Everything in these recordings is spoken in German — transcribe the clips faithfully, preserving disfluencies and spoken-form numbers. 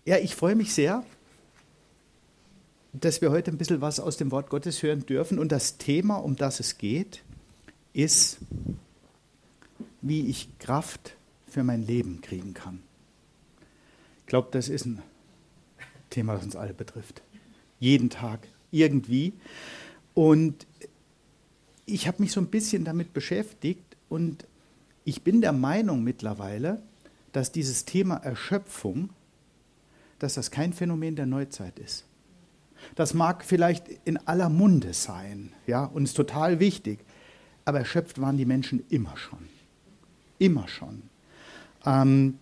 Ja, ich freue mich sehr, dass wir heute ein bisschen was aus dem Wort Gottes hören dürfen. Und das Thema, um das es geht, ist, wie ich Kraft für mein Leben kriegen kann. Ich glaube, das ist ein Thema, das uns alle betrifft. Jeden Tag, irgendwie. Und ich habe mich so ein bisschen damit beschäftigt und ich bin der Meinung mittlerweile, dass dieses Thema Erschöpfung, dass das kein Phänomen der Neuzeit ist. Das mag vielleicht in aller Munde sein, ja, und ist total wichtig, aber erschöpft waren die Menschen immer schon. Immer schon. Ähm,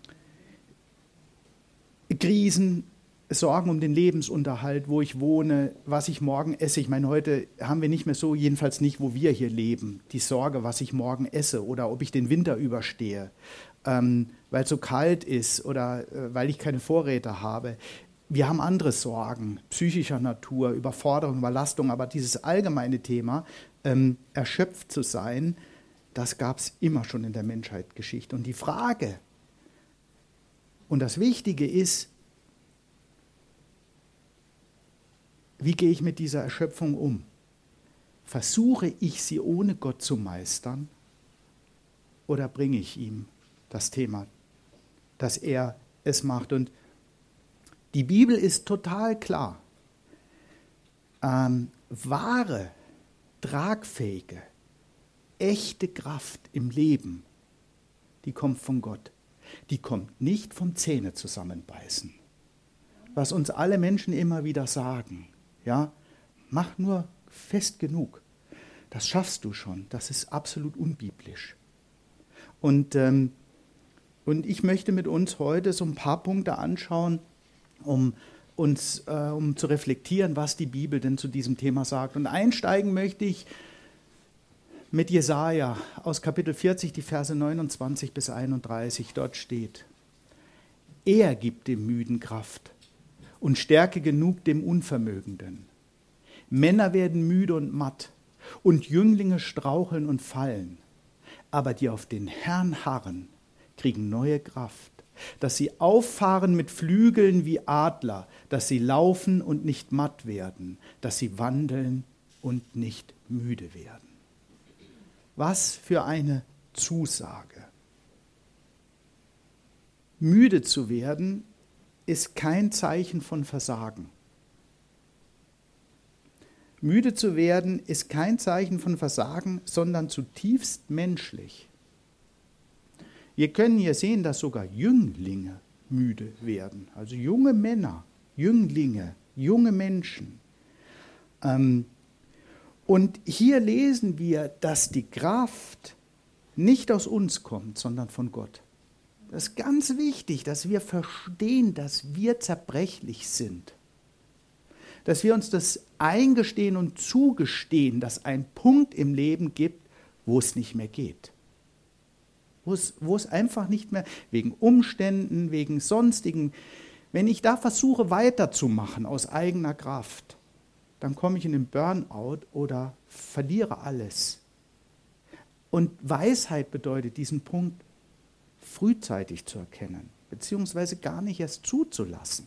Krisen, Sorgen um den Lebensunterhalt, wo ich wohne, was ich morgen esse. Ich meine, heute haben wir nicht mehr so, jedenfalls nicht, wo wir hier leben, die Sorge, was ich morgen esse oder ob ich den Winter überstehe, ähm, weil es so kalt ist oder äh, weil ich keine Vorräte habe. Wir haben andere Sorgen, psychischer Natur, Überforderung, Überlastung, aber dieses allgemeine Thema, ähm, erschöpft zu sein, das gab es immer schon in der Menschheitsgeschichte. Und die Frage und das Wichtige ist, wie gehe ich mit dieser Erschöpfung um? Versuche ich sie ohne Gott zu meistern oder bringe ich ihm das Thema, dass er es macht? Und die Bibel ist total klar. Ähm, wahre, tragfähige, echte Kraft im Leben, die kommt von Gott. Die kommt nicht vom Zähne zusammenbeißen. Was uns alle Menschen immer wieder sagen. Ja, mach nur fest genug. Das schaffst du schon. Das ist absolut unbiblisch. Und, ähm, und ich möchte mit uns heute so ein paar Punkte anschauen, um uns äh, um zu reflektieren, was die Bibel denn zu diesem Thema sagt. Und einsteigen möchte ich mit Jesaja aus Kapitel vierzig, die Verse neunundzwanzig bis einunddreißig. Dort steht: Er gibt dem Müden Kraft und Stärke genug dem Unvermögenden. Männer werden müde und matt und Jünglinge straucheln und fallen. Aber die auf den Herrn harren, kriegen neue Kraft, dass sie auffahren mit Flügeln wie Adler, dass sie laufen und nicht matt werden, dass sie wandeln und nicht müde werden. Was für eine Zusage. Müde zu werden ist kein Zeichen von Versagen. Müde zu werden ist kein Zeichen von Versagen, sondern zutiefst menschlich. Wir können hier sehen, dass sogar Jünglinge müde werden, also junge Männer, Jünglinge, junge Menschen. Ähm, und hier lesen wir, dass die Kraft nicht aus uns kommt, sondern von Gott. Das ist ganz wichtig, dass wir verstehen, dass wir zerbrechlich sind. Dass wir uns das eingestehen und zugestehen, dass ein Punkt im Leben gibt, wo es nicht mehr geht. Wo es, wo es einfach nicht mehr, wegen Umständen, wegen sonstigen, wenn ich da versuche weiterzumachen aus eigener Kraft, dann komme ich in den Burnout oder verliere alles. Und Weisheit bedeutet, diesen Punkt frühzeitig zu erkennen, beziehungsweise gar nicht erst zuzulassen.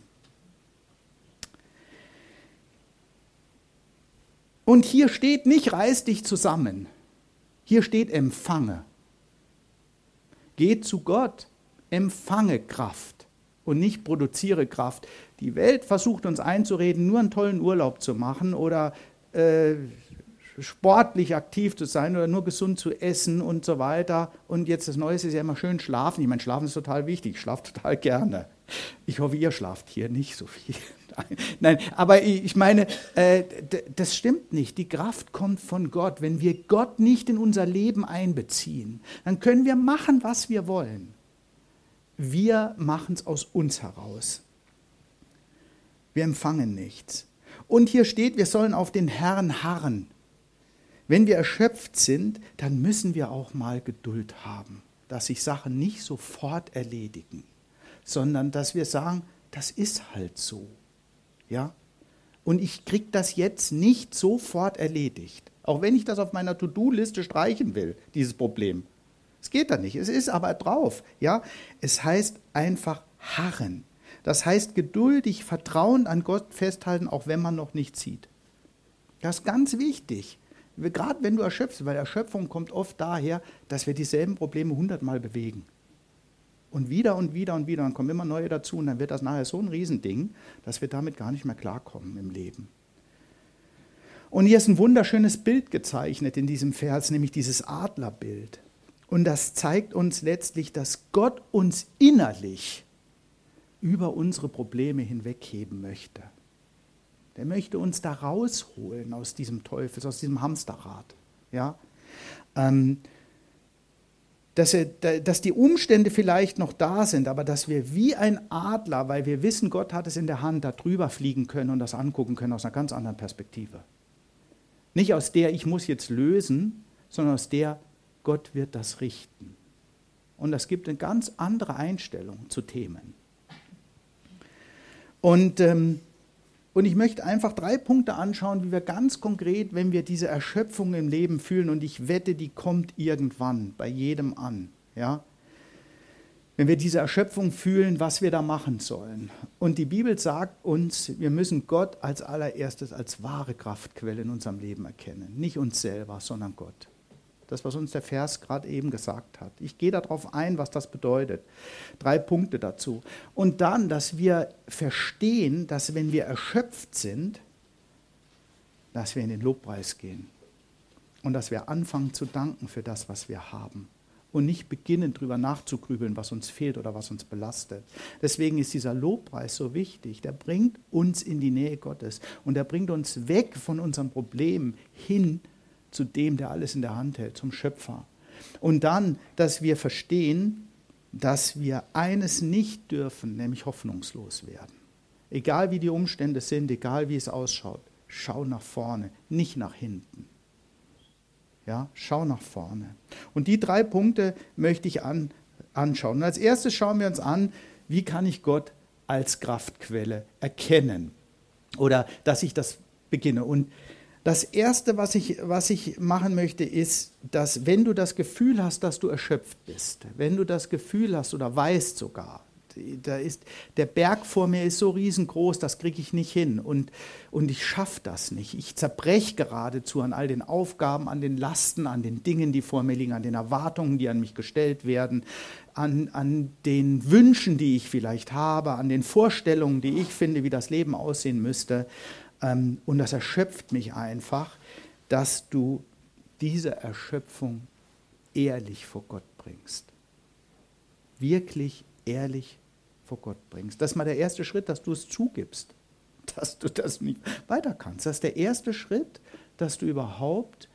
Und hier steht nicht, reiß dich zusammen. Hier steht, empfange. Geh zu Gott, empfange Kraft und nicht produziere Kraft. Die Welt versucht uns einzureden, nur einen tollen Urlaub zu machen oder äh, sportlich aktiv zu sein oder nur gesund zu essen und so weiter. Und jetzt das Neueste ist ja immer schön schlafen. Ich meine, schlafen ist total wichtig. Ich schlafe total gerne. Ich hoffe, ihr schlaft hier nicht so viel. Nein, nein, aber ich meine, äh, das stimmt nicht. Die Kraft kommt von Gott. Wenn wir Gott nicht in unser Leben einbeziehen, dann können wir machen, was wir wollen. Wir machen es aus uns heraus. Wir empfangen nichts. Und hier steht, wir sollen auf den Herrn harren. Wenn wir erschöpft sind, dann müssen wir auch mal Geduld haben, dass sich Sachen nicht sofort erledigen, sondern dass wir sagen, das ist halt so. Ja? Und ich kriege das jetzt nicht sofort erledigt, auch wenn ich das auf meiner To-Do-Liste streichen will, dieses Problem. Es geht da nicht, es ist aber drauf. Ja? Es heißt einfach harren. Das heißt, geduldig, vertrauend an Gott festhalten, auch wenn man noch nicht sieht. Das ist ganz wichtig. Gerade wenn du erschöpfst, weil Erschöpfung kommt oft daher, dass wir dieselben Probleme hundertmal bewegen. Und wieder und wieder und wieder, dann kommen immer neue dazu und dann wird das nachher so ein Riesending, dass wir damit gar nicht mehr klarkommen im Leben. Und hier ist ein wunderschönes Bild gezeichnet in diesem Vers, nämlich dieses Adlerbild. Und das zeigt uns letztlich, dass Gott uns innerlich über unsere Probleme hinwegheben möchte. Der möchte uns da rausholen aus diesem Teufel, aus diesem Hamsterrad. Ja? Ähm, dass, er, dass die Umstände vielleicht noch da sind, aber dass wir wie ein Adler, weil wir wissen, Gott hat es in der Hand, da drüber fliegen können und das angucken können aus einer ganz anderen Perspektive. Nicht aus der, ich muss jetzt lösen, sondern aus der, Gott wird das richten. Und das gibt eine ganz andere Einstellung zu Themen. Und, ähm, und ich möchte einfach drei Punkte anschauen, wie wir ganz konkret, wenn wir diese Erschöpfung im Leben fühlen, und ich wette, die kommt irgendwann bei jedem an, ja? Wenn wir diese Erschöpfung fühlen, was wir da machen sollen. Und die Bibel sagt uns, wir müssen Gott als allererstes als wahre Kraftquelle in unserem Leben erkennen. Nicht uns selber, sondern Gott. Das, was uns der Vers gerade eben gesagt hat. Ich gehe darauf ein, was das bedeutet. Drei Punkte dazu. Und dann, dass wir verstehen, dass wenn wir erschöpft sind, dass wir in den Lobpreis gehen. Und dass wir anfangen zu danken für das, was wir haben. Und nicht beginnen, darüber nachzugrübeln, was uns fehlt oder was uns belastet. Deswegen ist dieser Lobpreis so wichtig. Der bringt uns in die Nähe Gottes. Und er bringt uns weg von unseren Problemen hin zu dem, der alles in der Hand hält, zum Schöpfer. Und dann, dass wir verstehen, dass wir eines nicht dürfen, nämlich hoffnungslos werden. Egal wie die Umstände sind, egal wie es ausschaut, schau nach vorne, nicht nach hinten. Ja, schau nach vorne. Und die drei Punkte möchte ich an, anschauen. Und als erstes schauen wir uns an, wie kann ich Gott als Kraftquelle erkennen? Oder dass ich das beginne. Und das Erste, was ich, was ich machen möchte, ist, dass wenn du das Gefühl hast, dass du erschöpft bist, wenn du das Gefühl hast oder weißt sogar, da ist, der Berg vor mir ist so riesengroß, das kriege ich nicht hin und, und ich schaffe das nicht. Ich zerbreche geradezu an all den Aufgaben, an den Lasten, an den Dingen, die vor mir liegen, an den Erwartungen, die an mich gestellt werden, an, an den Wünschen, die ich vielleicht habe, an den Vorstellungen, die ich finde, wie das Leben aussehen müsste. Und das erschöpft mich einfach, dass du diese Erschöpfung ehrlich vor Gott bringst. Wirklich ehrlich vor Gott bringst. Das ist mal der erste Schritt, dass du es zugibst, dass du das nicht weiter kannst. Das ist der erste Schritt, dass du überhaupt,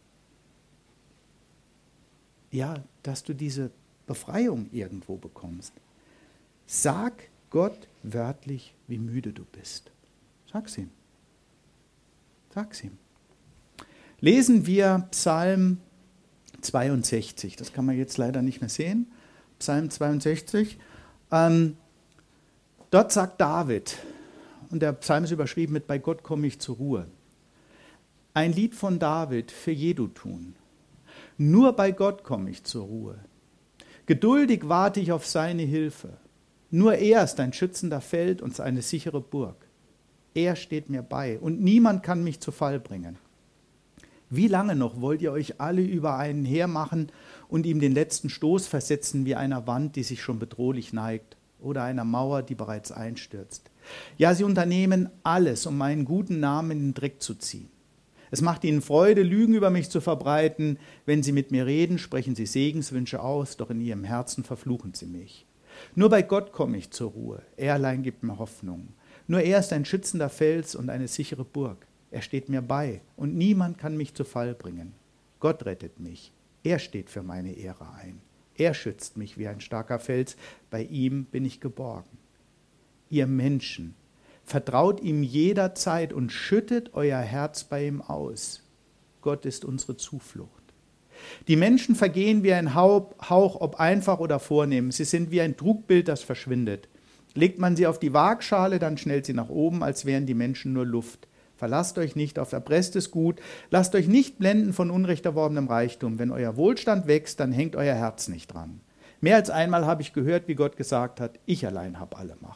ja, dass du diese Befreiung irgendwo bekommst. Sag Gott wörtlich, wie müde du bist. Sag's ihm. Sag's ihm. Lesen wir Psalm zweiundsechzig. Das kann man jetzt leider nicht mehr sehen. Psalm zweiundsechzig. Ähm, dort sagt David, und der Psalm ist überschrieben mit "Bei Gott komme ich zur Ruhe". Ein Lied von David für Jedutun. Nur bei Gott komme ich zur Ruhe. Geduldig warte ich auf seine Hilfe. Nur er ist ein schützender Feld und eine sichere Burg. Er steht mir bei und niemand kann mich zu Fall bringen. Wie lange noch wollt ihr euch alle über einen hermachen und ihm den letzten Stoß versetzen wie einer Wand, die sich schon bedrohlich neigt, oder einer Mauer, die bereits einstürzt? Ja, sie unternehmen alles, um meinen guten Namen in den Dreck zu ziehen. Es macht ihnen Freude, Lügen über mich zu verbreiten. Wenn sie mit mir reden, sprechen sie Segenswünsche aus, doch in ihrem Herzen verfluchen sie mich. Nur bei Gott komme ich zur Ruhe. Er allein gibt mir Hoffnung. Nur er ist ein schützender Fels und eine sichere Burg. Er steht mir bei und niemand kann mich zu Fall bringen. Gott rettet mich. Er steht für meine Ehre ein. Er schützt mich wie ein starker Fels. Bei ihm bin ich geborgen. Ihr Menschen, vertraut ihm jederzeit und schüttet euer Herz bei ihm aus. Gott ist unsere Zuflucht. Die Menschen vergehen wie ein Hauch, ob einfach oder vornehm. Sie sind wie ein Trugbild, das verschwindet. Legt man sie auf die Waagschale, dann schnellt sie nach oben, als wären die Menschen nur Luft. Verlasst euch nicht auf erpresstes Gut, lasst euch nicht blenden von unrecht erworbenem Reichtum. Wenn euer Wohlstand wächst, dann hängt euer Herz nicht dran. Mehr als einmal habe ich gehört, wie Gott gesagt hat, ich allein habe alle Macht.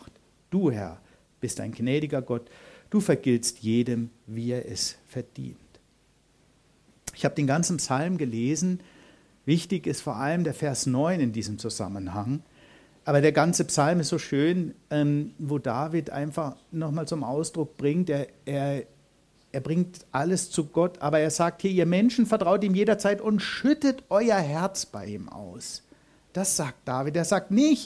Du, Herr, bist ein gnädiger Gott. Du vergiltst jedem, wie er es verdient. Ich habe den ganzen Psalm gelesen. Wichtig ist vor allem der Vers neun in diesem Zusammenhang. Aber der ganze Psalm ist so schön, ähm, wo David einfach nochmal zum Ausdruck bringt, er, er, er bringt alles zu Gott, aber er sagt hier, ihr Menschen vertraut ihm jederzeit und schüttet euer Herz bei ihm aus. Das sagt David. Er sagt nicht,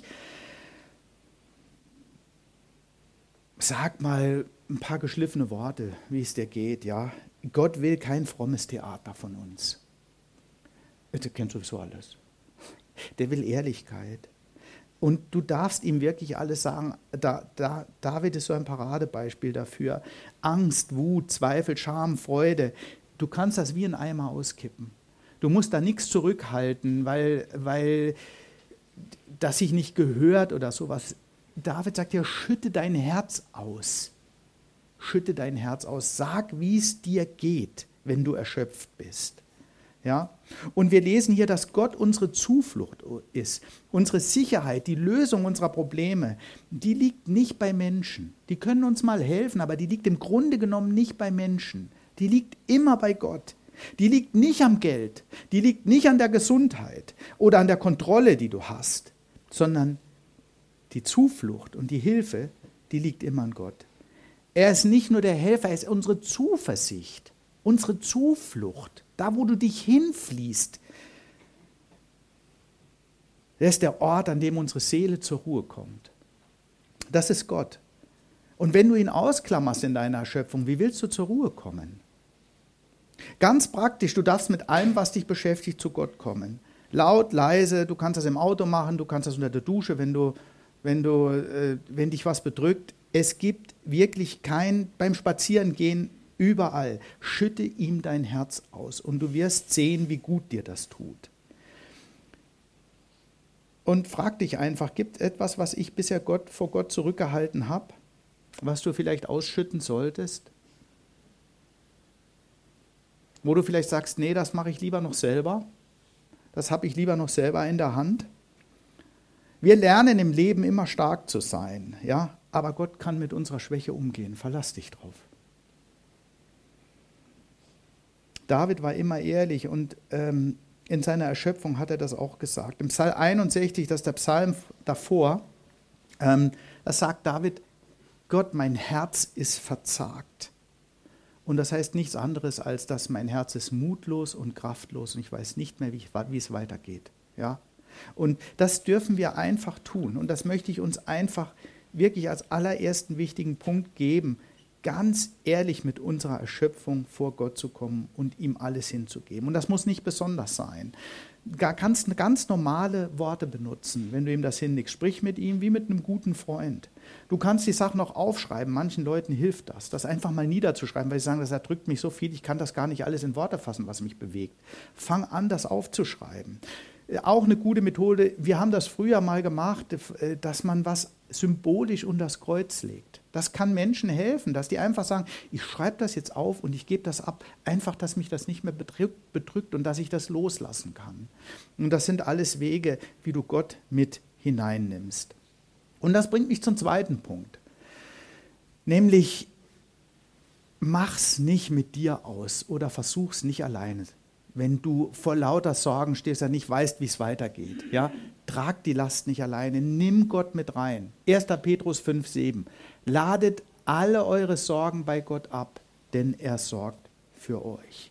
sag mal ein paar geschliffene Worte, wie es dir geht. Ja, Gott will kein frommes Theater von uns. Der kennt sowieso alles. Der will Ehrlichkeit. Und du darfst ihm wirklich alles sagen. Da, da, David ist so ein Paradebeispiel dafür. Angst, Wut, Zweifel, Scham, Freude. Du kannst das wie ein Eimer auskippen. Du musst da nichts zurückhalten, weil, weil das sich nicht gehört oder sowas. David sagt ja, schütte dein Herz aus. Schütte dein Herz aus. Sag, wie es dir geht, wenn du erschöpft bist. Ja? Und wir lesen hier, dass Gott unsere Zuflucht ist, unsere Sicherheit, die Lösung unserer Probleme. Die liegt nicht bei Menschen. Die können uns mal helfen, aber die liegt im Grunde genommen nicht bei Menschen. Die liegt immer bei Gott. Die liegt nicht am Geld, die liegt nicht an der Gesundheit oder an der Kontrolle, die du hast, sondern die Zuflucht und die Hilfe, die liegt immer an Gott. Er ist nicht nur der Helfer, er ist unsere Zuversicht, unsere Zuflucht, da wo du dich hinfließt. Er ist der Ort, an dem unsere Seele zur Ruhe kommt. Das ist Gott. Und wenn du ihn ausklammerst in deiner Erschöpfung, wie willst du zur Ruhe kommen? Ganz praktisch, du darfst mit allem, was dich beschäftigt, zu Gott kommen. Laut, leise, du kannst das im Auto machen, du kannst das unter der Dusche, wenn, du, wenn, du, äh, wenn dich was bedrückt. Es gibt wirklich kein, beim Spazierengehen überall, schütte ihm dein Herz aus und du wirst sehen, wie gut dir das tut. Und frag dich einfach, gibt es etwas, was ich bisher Gott, vor Gott zurückgehalten habe, was du vielleicht ausschütten solltest? Wo du vielleicht sagst, nee, das mache ich lieber noch selber. Das habe ich lieber noch selber in der Hand. Wir lernen im Leben immer stark zu sein, ja, aber Gott kann mit unserer Schwäche umgehen. Verlass dich drauf. David war immer ehrlich und ähm, in seiner Erschöpfung hat er das auch gesagt. Im Psalm einundsechzig, das ist der Psalm davor, ähm, da sagt David, Gott, mein Herz ist verzagt. Und das heißt nichts anderes, als dass mein Herz ist mutlos und kraftlos und ich weiß nicht mehr, wie, ich, wie es weitergeht. Ja? Und das dürfen wir einfach tun. Und das möchte ich uns einfach wirklich als allerersten wichtigen Punkt geben, ganz ehrlich mit unserer Erschöpfung vor Gott zu kommen und ihm alles hinzugeben. Und das muss nicht besonders sein. Du kannst ganz normale Worte benutzen, wenn du ihm das hinlegst. Sprich mit ihm wie mit einem guten Freund. Du kannst die Sachen noch aufschreiben. Manchen Leuten hilft das, das einfach mal niederzuschreiben, weil sie sagen, das erdrückt mich so viel, ich kann das gar nicht alles in Worte fassen, was mich bewegt. Fang an, das aufzuschreiben. Auch eine gute Methode, wir haben das früher mal gemacht, dass man was symbolisch unter das Kreuz legt. Das kann Menschen helfen, dass die einfach sagen, ich schreibe das jetzt auf und ich gebe das ab, einfach, dass mich das nicht mehr bedrückt, bedrückt und dass ich das loslassen kann. Und das sind alles Wege, wie du Gott mit hineinnimmst. Und das bringt mich zum zweiten Punkt, nämlich mach's nicht mit dir aus oder versuch's nicht alleine. Wenn du vor lauter Sorgen stehst und nicht weißt, wie es weitergeht, ja, trag die Last nicht alleine, nimm Gott mit rein. erster Petrus fünf sieben. Ladet alle eure Sorgen bei Gott ab, denn er sorgt für euch.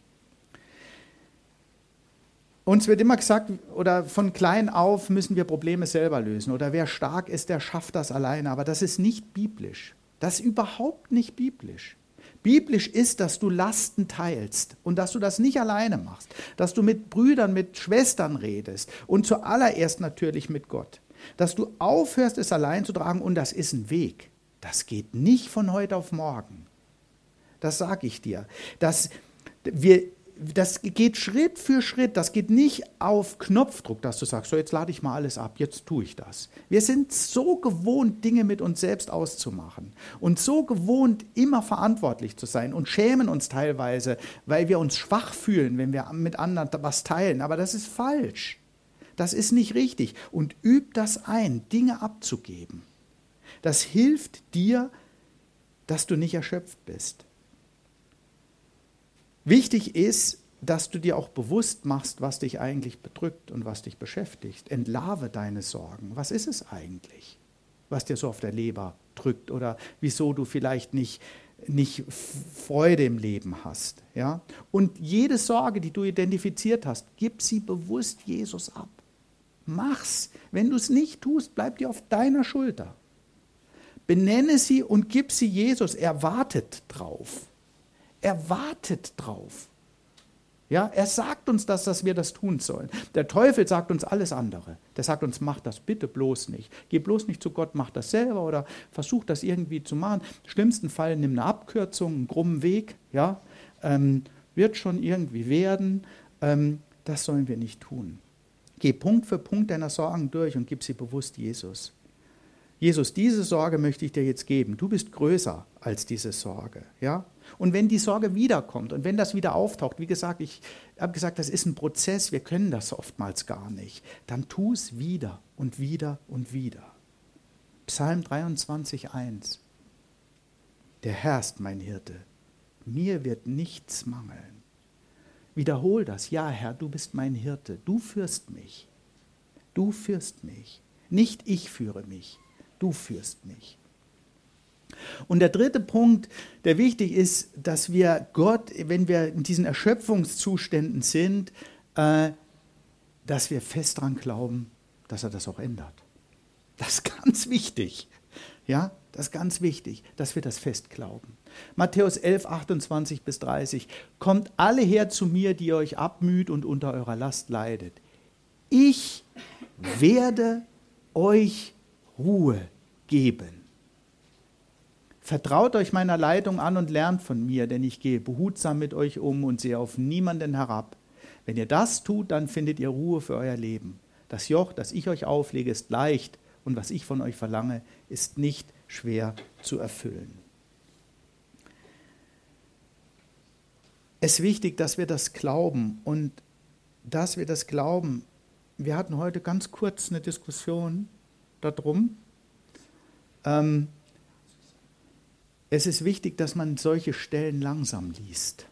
Uns wird immer gesagt, oder von klein auf müssen wir Probleme selber lösen. Oder wer stark ist, der schafft das alleine. Aber das ist nicht biblisch. Das ist überhaupt nicht biblisch. Biblisch ist, dass du Lasten teilst und dass du das nicht alleine machst, dass du mit Brüdern, mit Schwestern redest und zuallererst natürlich mit Gott. Dass du aufhörst, es allein zu tragen und das ist ein Weg. Das geht nicht von heute auf morgen. Das sage ich dir. Das, wir, das geht Schritt für Schritt. Das geht nicht auf Knopfdruck, dass du sagst, so jetzt lade ich mal alles ab, jetzt tue ich das. Wir sind so gewohnt, Dinge mit uns selbst auszumachen und so gewohnt, immer verantwortlich zu sein und schämen uns teilweise, weil wir uns schwach fühlen, wenn wir mit anderen was teilen. Aber das ist falsch. Das ist nicht richtig. Und üb das ein, Dinge abzugeben. Das hilft dir, dass du nicht erschöpft bist. Wichtig ist, dass du dir auch bewusst machst, was dich eigentlich bedrückt und was dich beschäftigt. Entlarve deine Sorgen. Was ist es eigentlich, was dir so auf der Leber drückt oder wieso du vielleicht nicht, nicht Freude im Leben hast? Ja? Und jede Sorge, die du identifiziert hast, gib sie bewusst Jesus ab. Mach's. Wenn du es nicht tust, bleibt die auf deiner Schulter. Benenne sie und gib sie Jesus. Er wartet drauf. Er wartet drauf. Ja, er sagt uns das, dass wir das tun sollen. Der Teufel sagt uns alles andere. Der sagt uns, mach das bitte bloß nicht. Geh bloß nicht zu Gott, mach das selber oder versuch das irgendwie zu machen. Im schlimmsten Fall nimm eine Abkürzung, einen krummen Weg. Ja, ähm, wird schon irgendwie werden. Ähm, das sollen wir nicht tun. Geh Punkt für Punkt deiner Sorgen durch und gib sie bewusst Jesus. Jesus, diese Sorge möchte ich dir jetzt geben. Du bist größer als diese Sorge. Ja? Und wenn die Sorge wiederkommt und wenn das wieder auftaucht, wie gesagt, ich habe gesagt, das ist ein Prozess, wir können das oftmals gar nicht, dann tu es wieder und wieder und wieder. Psalm dreiundzwanzig, eins. Der Herr ist mein Hirte, mir wird nichts mangeln. Wiederhol das, ja Herr, du bist mein Hirte, du führst mich, du führst mich, nicht ich führe mich. Du führst mich. Und der dritte Punkt, der wichtig ist, dass wir Gott, wenn wir in diesen Erschöpfungszuständen sind, äh, dass wir fest daran glauben, dass er das auch ändert. Das ist ganz wichtig. Ja, das ist ganz wichtig, dass wir das fest glauben. Matthäus elf, achtundzwanzig bis dreißig. Kommt alle her zu mir, die ihr euch abmüht und unter eurer Last leidet. Ich werde euch Ruhe geben. Vertraut euch meiner Leitung an und lernt von mir, denn ich gehe behutsam mit euch um und sehe auf niemanden herab. Wenn ihr das tut, dann findet ihr Ruhe für euer Leben. Das Joch, das ich euch auflege, ist leicht und was ich von euch verlange, ist nicht schwer zu erfüllen. Es ist wichtig, dass wir das glauben und dass wir das glauben. Wir hatten heute ganz kurz eine Diskussion darum. Ähm, es ist wichtig, dass man solche Stellen langsam liest.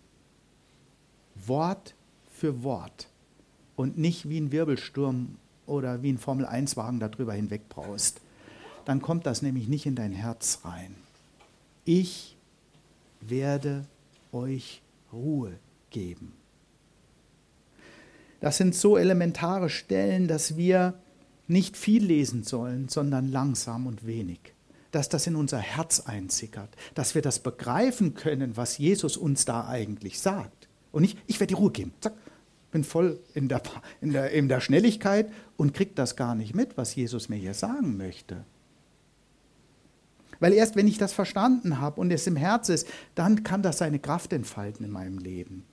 Wort für Wort und nicht wie ein Wirbelsturm oder wie ein Formel eins Wagen darüber hinwegbraust. Dann kommt das nämlich nicht in dein Herz rein. Ich werde euch Ruhe geben. Das sind so elementare Stellen, dass wir nicht viel lesen sollen, sondern langsam und wenig. Dass das in unser Herz einsickert, dass wir das begreifen können, was Jesus uns da eigentlich sagt. Und nicht, ich werde die Ruhe geben. Zack, bin voll in der, in der, in der Schnelligkeit und kriege das gar nicht mit, was Jesus mir hier sagen möchte. Weil erst wenn ich das verstanden habe und es im Herz ist, dann kann das seine Kraft entfalten in meinem Leben.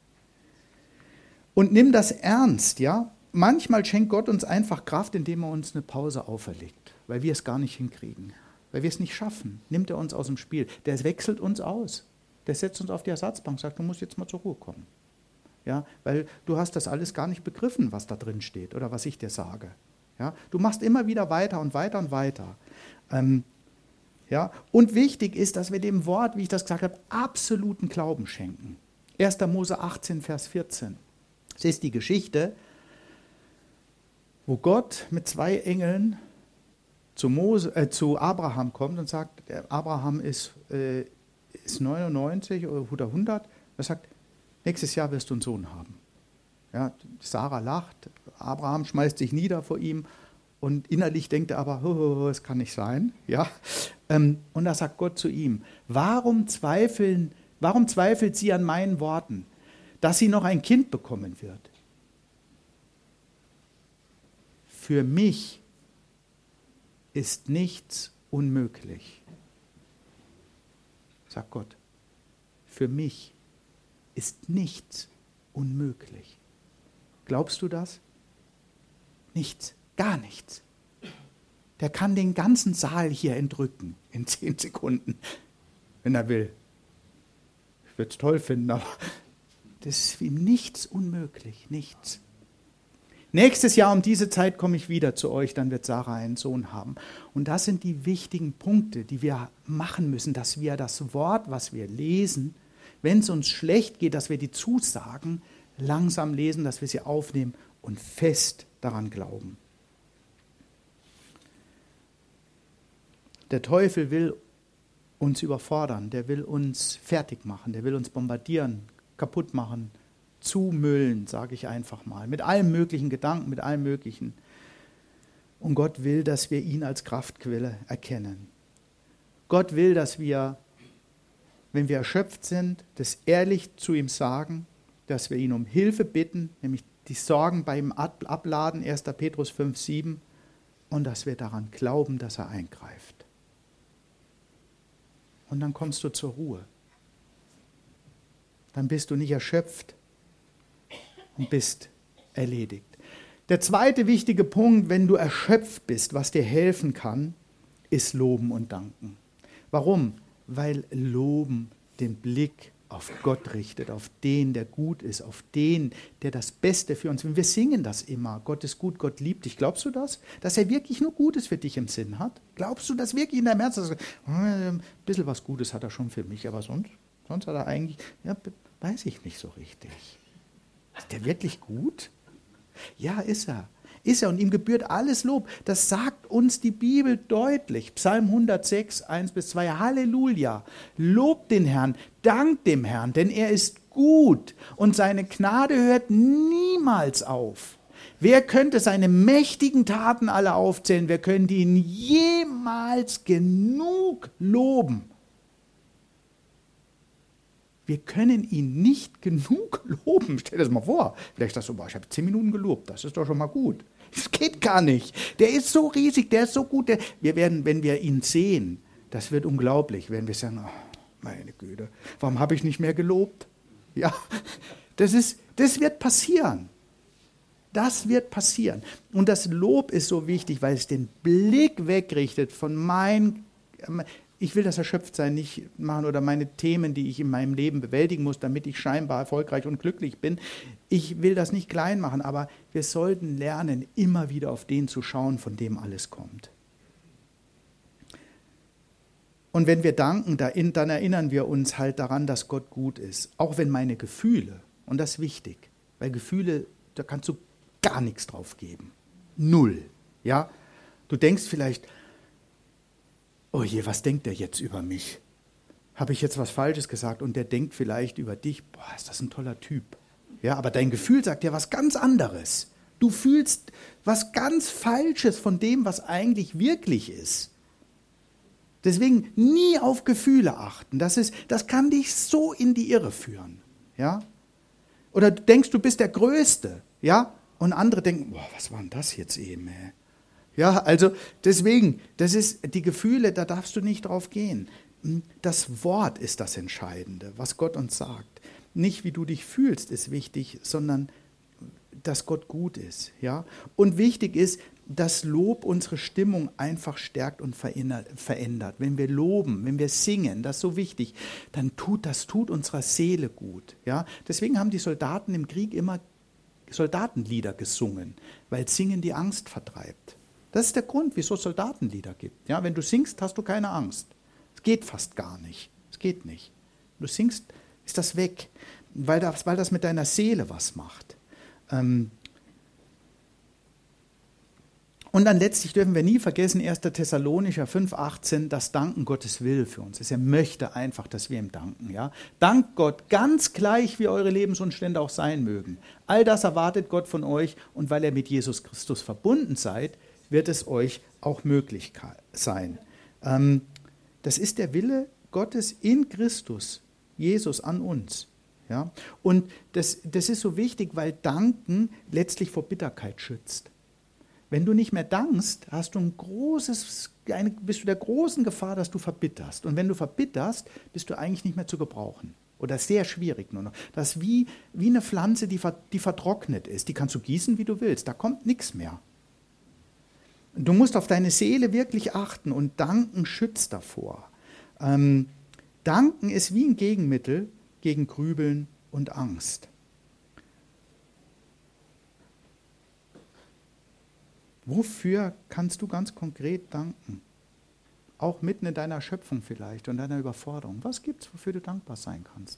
Und nimm das ernst, ja? Manchmal schenkt Gott uns einfach Kraft, indem er uns eine Pause auferlegt, weil wir es gar nicht hinkriegen, weil wir es nicht schaffen. Nimmt er uns aus dem Spiel. Der wechselt uns aus. Der setzt uns auf die Ersatzbank, sagt, du musst jetzt mal zur Ruhe kommen. Ja, weil du hast das alles gar nicht begriffen, was da drin steht oder was ich dir sage. Ja, du machst immer wieder weiter und weiter und weiter. Ähm, ja, und wichtig ist, dass wir dem Wort, wie ich das gesagt habe, absoluten Glauben schenken. erster Mose achtzehn, Vers vierzehn. Das ist die Geschichte, wo Gott mit zwei Engeln zu, Mose, äh, zu Abraham kommt und sagt, der Abraham ist, äh, ist neunundneunzig oder hundert. Er sagt, nächstes Jahr wirst du einen Sohn haben. Ja, Sarah lacht, Abraham schmeißt sich nieder vor ihm und innerlich denkt er aber, oh, es kann nicht sein. Ja? Ähm, und da sagt Gott zu ihm, warum zweifeln, warum zweifelt sie an meinen Worten, dass sie noch ein Kind bekommen wird? Für mich ist nichts unmöglich, sagt Gott. Für mich ist nichts unmöglich. Glaubst du das? Nichts, gar nichts. Der kann den ganzen Saal hier entrücken in zehn Sekunden, wenn er will. Ich würde es toll finden, aber das ist für ihn nichts unmöglich, nichts. Nächstes Jahr um diese Zeit komme ich wieder zu euch, dann wird Sarah einen Sohn haben. Und das sind die wichtigen Punkte, die wir machen müssen, dass wir das Wort, was wir lesen, wenn es uns schlecht geht, dass wir die Zusagen langsam lesen, dass wir sie aufnehmen und fest daran glauben. Der Teufel will uns überfordern, der will uns fertig machen, der will uns bombardieren, kaputt machen, zumüllen, sage ich einfach mal, mit allen möglichen Gedanken, mit allem Möglichen. Und Gott will, dass wir ihn als Kraftquelle erkennen. Gott will, dass wir, wenn wir erschöpft sind, das ehrlich zu ihm sagen, dass wir ihn um Hilfe bitten, nämlich die Sorgen bei ihm abladen, erster Petrus fünf, sieben, und dass wir daran glauben, dass er eingreift. Und dann kommst du zur Ruhe. Dann bist du nicht erschöpft und bist erledigt. Der zweite wichtige Punkt, wenn du erschöpft bist, was dir helfen kann, ist Loben und Danken. Warum? Weil Loben den Blick auf Gott richtet, auf den, der gut ist, auf den, der das Beste für uns will. Wir singen das immer, Gott ist gut, Gott liebt dich. Glaubst du das? Dass er wirklich nur Gutes für dich im Sinn hat? Glaubst du das wirklich in deinem Herzen? Dass er, ein bisschen was Gutes hat er schon für mich, aber sonst, sonst hat er eigentlich, ja, weiß ich nicht so richtig. Ist der wirklich gut? Ja, ist er. Ist er und ihm gebührt alles Lob. Das sagt uns die Bibel deutlich. Psalm hundertsechs, eins bis zwei. Halleluja. Lobt den Herrn, dankt dem Herrn, denn er ist gut und seine Gnade hört niemals auf. Wer könnte seine mächtigen Taten alle aufzählen? Wer könnte ihn jemals genug loben? Wir können ihn nicht genug loben. Stell dir das mal vor. Vielleicht sagst du, boah, ich habe zehn Minuten gelobt. Das ist doch schon mal gut. Das geht gar nicht. Der ist so riesig, der ist so gut. Der, wir werden, wenn wir ihn sehen, das wird unglaublich, werden wir sagen, oh, meine Güte, warum habe ich nicht mehr gelobt? Ja, das ist, das wird passieren. Das wird passieren. Und das Lob ist so wichtig, weil es den Blick wegrichtet von mein, ich will das Erschöpftsein nicht machen oder meine Themen, die ich in meinem Leben bewältigen muss, damit ich scheinbar erfolgreich und glücklich bin. Ich will das nicht klein machen, aber wir sollten lernen, immer wieder auf den zu schauen, von dem alles kommt. Und wenn wir danken, dann erinnern wir uns halt daran, dass Gott gut ist. Auch wenn meine Gefühle, und das ist wichtig, weil Gefühle, da kannst du gar nichts drauf geben. Null. Ja? Du denkst vielleicht, oh je, was denkt der jetzt über mich? Habe ich jetzt was Falsches gesagt? Und der denkt vielleicht über dich, boah, ist das ein toller Typ. Ja, aber dein Gefühl sagt dir was ganz anderes. Du fühlst was ganz Falsches von dem, was eigentlich wirklich ist. Deswegen nie auf Gefühle achten. Das ist, das kann dich so in die Irre führen. Ja? Oder du denkst, du bist der Größte. Ja? Und andere denken, boah, was war denn das jetzt eben? Ey? Ja, also deswegen, das ist die Gefühle, da darfst du nicht drauf gehen. Das Wort ist das Entscheidende, was Gott uns sagt. Nicht, wie du dich fühlst, ist wichtig, sondern dass Gott gut ist. Ja? Und wichtig ist, dass Lob unsere Stimmung einfach stärkt und verändert. Wenn wir loben, wenn wir singen, das ist so wichtig, dann tut das tut unserer Seele gut. Ja? Deswegen haben die Soldaten im Krieg immer Soldatenlieder gesungen, weil Singen die Angst vertreibt. Das ist der Grund, wieso es Soldatenlieder gibt. Ja, wenn du singst, hast du keine Angst. Es geht fast gar nicht. Es geht nicht. Wenn du singst, ist das weg, weil das, weil das mit deiner Seele was macht. Ähm Und dann letztlich dürfen wir nie vergessen, erster Thessalonicher fünf, achtzehn, das Danken Gottes will für uns ist. Er möchte einfach, dass wir ihm danken. Ja? Dankt Gott, ganz gleich, wie eure Lebensumstände auch sein mögen. All das erwartet Gott von euch und weil ihr mit Jesus Christus verbunden seid, wird es euch auch möglich sein. Ähm, das ist der Wille Gottes in Christus, Jesus an uns. Ja? Und das, das ist so wichtig, weil Danken letztlich vor Bitterkeit schützt. Wenn du nicht mehr dankst, hast du ein großes, eine, bist du der großen Gefahr, dass du verbitterst. Und wenn du verbitterst, bist du eigentlich nicht mehr zu gebrauchen. Oder sehr schwierig nur noch. Das ist wie, wie eine Pflanze, die, die vertrocknet ist. Die kannst du gießen, wie du willst. Da kommt nichts mehr. Du musst auf deine Seele wirklich achten und Danken schützt davor. Ähm, Danken ist wie ein Gegenmittel gegen Grübeln und Angst. Wofür kannst du ganz konkret danken? Auch mitten in deiner Schöpfung vielleicht und deiner Überforderung. Was gibt es, wofür du dankbar sein kannst?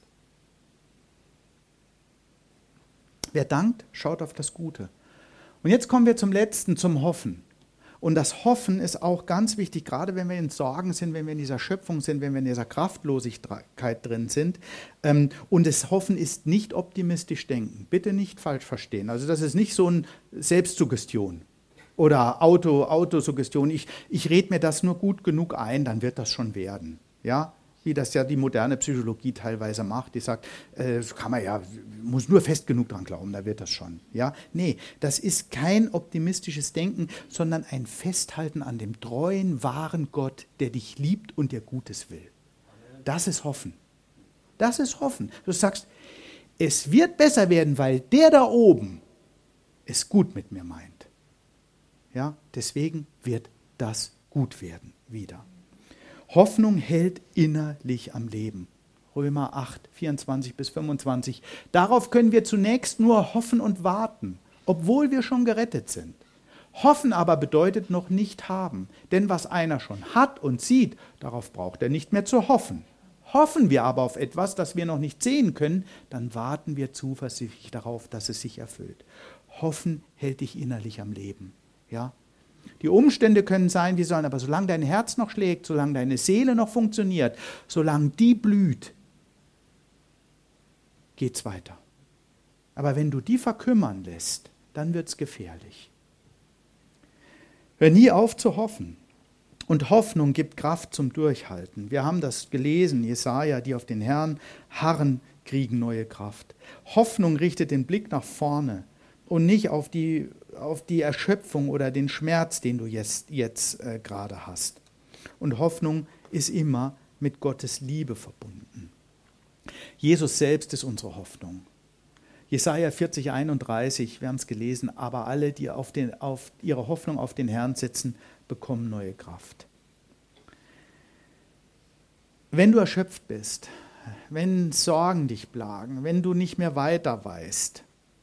Wer dankt, schaut auf das Gute. Und jetzt kommen wir zum Letzten, zum Hoffen. Und das Hoffen ist auch ganz wichtig, gerade wenn wir in Sorgen sind, wenn wir in dieser Schöpfung sind, wenn wir in dieser Kraftlosigkeit drin sind. Und das Hoffen ist nicht optimistisch denken. Bitte nicht falsch verstehen. Also das ist nicht so eine Selbstsuggestion oder Auto, Autosuggestion. Ich, ich rede mir das nur gut genug ein, dann wird das schon werden. Ja? Wie das ja die moderne Psychologie teilweise macht. Die sagt, äh, das kann man ja, muss nur fest genug dran glauben, da wird das schon. Ja? Nee, das ist kein optimistisches Denken, sondern ein Festhalten an dem treuen, wahren Gott, der dich liebt und dir Gutes will. Das ist Hoffen. Das ist Hoffen. Du sagst, es wird besser werden, weil der da oben es gut mit mir meint. Ja? Deswegen wird das gut werden wieder. Hoffnung hält innerlich am Leben. Römer acht, vierundzwanzig bis fünfundzwanzig. Darauf können wir zunächst nur hoffen und warten, obwohl wir schon gerettet sind. Hoffen aber bedeutet noch nicht haben, denn was einer schon hat und sieht, darauf braucht er nicht mehr zu hoffen. Hoffen wir aber auf etwas, das wir noch nicht sehen können, dann warten wir zuversichtlich darauf, dass es sich erfüllt. Hoffen hält dich innerlich am Leben. Ja? Die Umstände können sein, wie sollen, aber solange dein Herz noch schlägt, solange deine Seele noch funktioniert, solange die blüht, geht's weiter. Aber wenn du die verkümmern lässt, dann wird's gefährlich. Hör nie auf zu hoffen. Und Hoffnung gibt Kraft zum Durchhalten. Wir haben das gelesen, Jesaja, die auf den Herrn harren, kriegen neue Kraft. Hoffnung richtet den Blick nach vorne und nicht auf die auf die Erschöpfung oder den Schmerz, den du jetzt, jetzt äh, gerade hast. Und Hoffnung ist immer mit Gottes Liebe verbunden. Jesus selbst ist unsere Hoffnung. Jesaja vierzig, einunddreißig, wir haben es gelesen, aber alle, die auf, den, auf ihre Hoffnung auf den Herrn setzen, bekommen neue Kraft. Wenn du erschöpft bist, wenn Sorgen dich plagen, wenn du nicht mehr weiter weißt,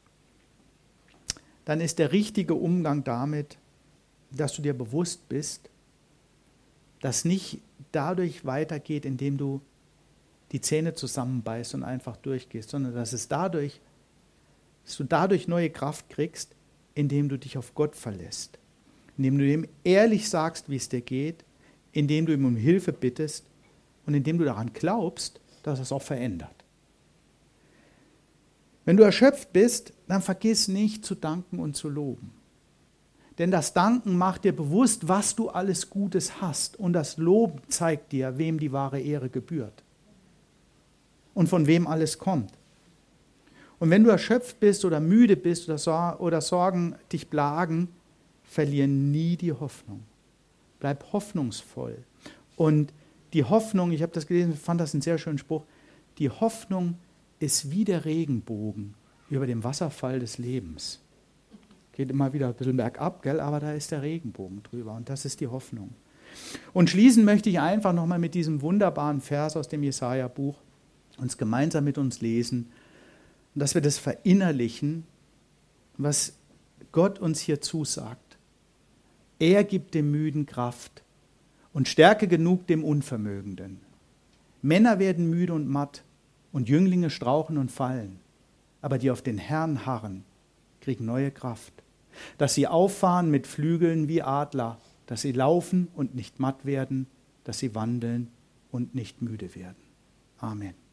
dann ist der richtige Umgang damit, dass du dir bewusst bist, dass nicht dadurch weitergeht, indem du die Zähne zusammenbeißt und einfach durchgehst, sondern dass es dadurch, dass du dadurch neue Kraft kriegst, indem du dich auf Gott verlässt, indem du ihm ehrlich sagst, wie es dir geht, indem du ihm um Hilfe bittest und indem du daran glaubst, dass er es auch verändert. Wenn du erschöpft bist, dann vergiss nicht zu danken und zu loben. Denn das Danken macht dir bewusst, was du alles Gutes hast. Und das Loben zeigt dir, wem die wahre Ehre gebührt. Und von wem alles kommt. Und wenn du erschöpft bist oder müde bist oder Sorgen dich plagen, verliere nie die Hoffnung. Bleib hoffnungsvoll. Und die Hoffnung, ich habe das gelesen, fand das einen sehr schönen Spruch, die Hoffnung ist wie der Regenbogen über dem Wasserfall des Lebens. Geht immer wieder ein bisschen bergab, gell? Aber da ist der Regenbogen drüber und das ist die Hoffnung. Und schließen möchte ich einfach nochmal mit diesem wunderbaren Vers aus dem Jesaja-Buch, uns gemeinsam mit uns lesen, und dass wir das verinnerlichen, was Gott uns hier zusagt. Er gibt dem Müden Kraft und Stärke genug dem Unvermögenden. Männer werden müde und matt, und Jünglinge strauchen und fallen, aber die auf den Herrn harren, kriegen neue Kraft. Dass sie auffahren mit Flügeln wie Adler, dass sie laufen und nicht matt werden, dass sie wandeln und nicht müde werden. Amen.